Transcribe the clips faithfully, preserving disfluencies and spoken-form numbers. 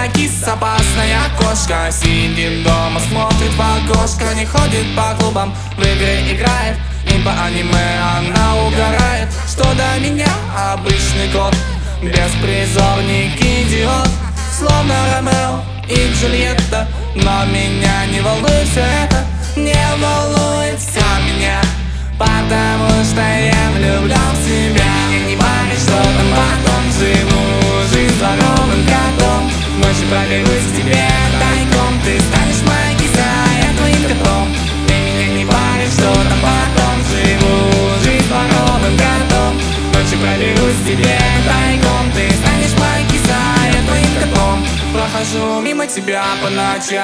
киса, опасная кошка. Сидит дома, смотрит в окошко, не ходит по клубам, в игры играет. И по аниме она угорает. Что до меня, обычный кот, беспризорник, идиот, словно Ромео и Джульетта. Но меня не волнует все это, не волнует все меня, потому что я влюблен в себя. Меня не парит, что там потом, живу жизнь здоровым котом. Ночью пробегусь к тебе тайком, ты станешь моей кисой, а я твоим котом. И меня не парит, что там потом, живу жизнь здоровым котом. Ночью пробегусь к тебе тайком, ты станешь моей кисой, а я твоим котом. Прохожу мимо тебя по ночам,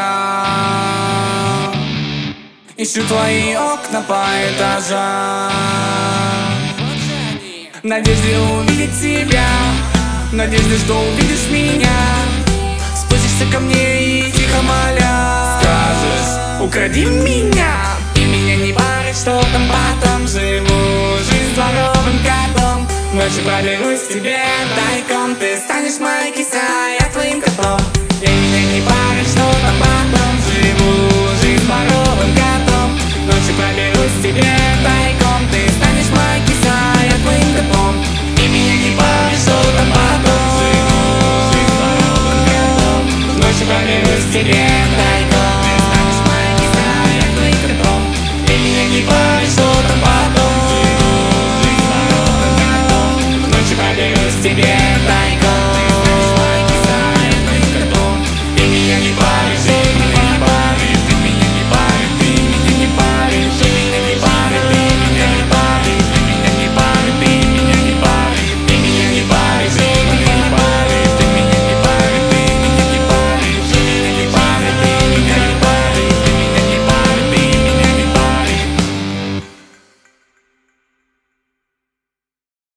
ищу твои окна по этажам, в надежде увидеть тебя, в надежде, что увидишь меня. Спустишься ко мне и тихо моля скажешь: укради меня. И меня не парит, что там потом, живу жизнь здоровым котом. Ночью пробегусь к тебе тайком, ты станешь моей кисой, а я твоим котом. И меня не парит, что там потом, живу